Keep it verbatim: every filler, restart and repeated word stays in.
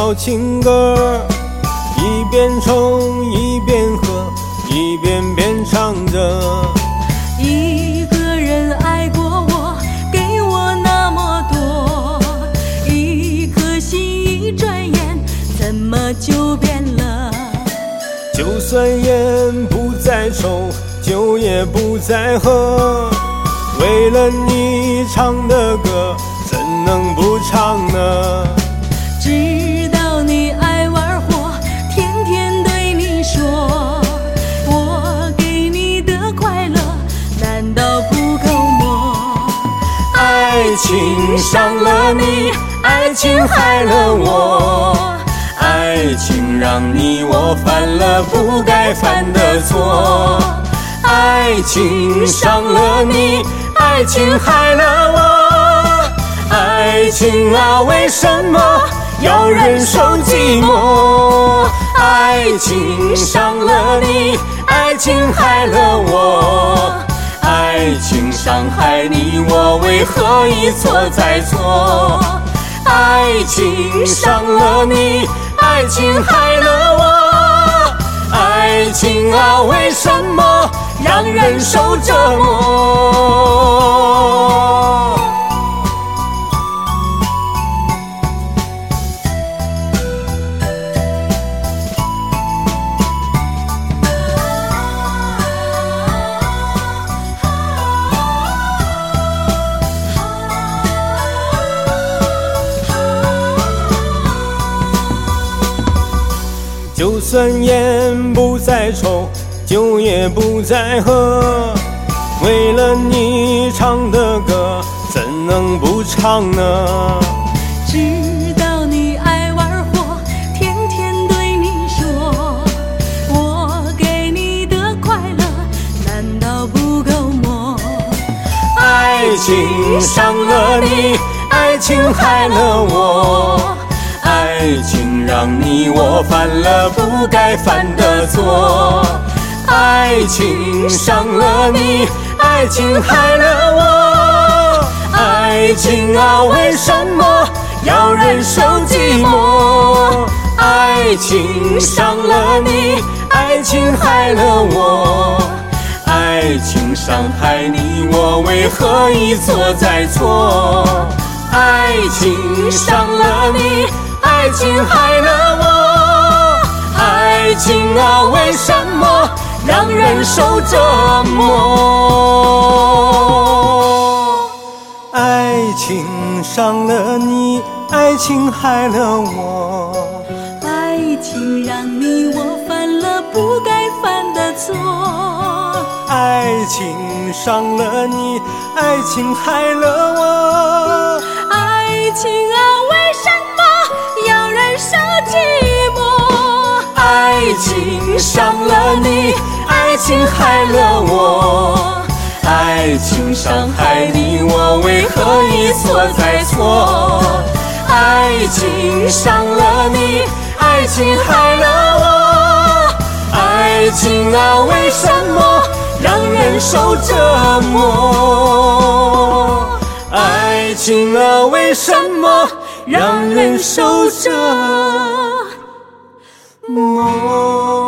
小情歌，一边冲一边喝，一遍遍唱着。 一个人爱过我，给我那么多，一颗心一转眼怎么就变了？ 就算烟不再抽，酒也不再喝，为了你唱的歌，怎能不唱呢？ 知道你爱玩火，天天对你说，我给你的快乐难道不够么？ 爱情伤了你，爱情害了我，爱情让你我犯了不该犯的错。爱情伤了你，爱情害了我，爱情啊，为什么要忍受寂寞？爱情伤了你，爱情害了我，爱情伤害你我，为何一错再错？爱情伤了你，爱情害了我，爱情啊，为什么让人受折磨？就算烟不再抽，酒也不再喝，为了你唱的歌，怎能不唱呢？ 知道你爱玩火，天天对你说，我给你的快乐难道不够么？ 爱情伤了你，爱情害了我，爱情让你我犯了不该犯的错。爱情伤了你，爱情害了我，爱情啊，为什么要忍受寂寞？爱情伤了你，爱情害了我，爱情伤害你我，为何一错再错？爱情伤了你，爱情害了我，爱情啊，为什么让人受折磨？爱情伤了你，爱情害了我， 爱情让你我犯了不该犯的错。 爱情伤了你，爱情害了我， 爱情啊，为什么要忍受寂寞？ 爱情伤了你，爱情害了我，爱情伤害你我，为何一错再错？爱情伤了你，爱情害了我，爱情啊，为什么让人受折磨？爱情啊，为什么让人受折磨？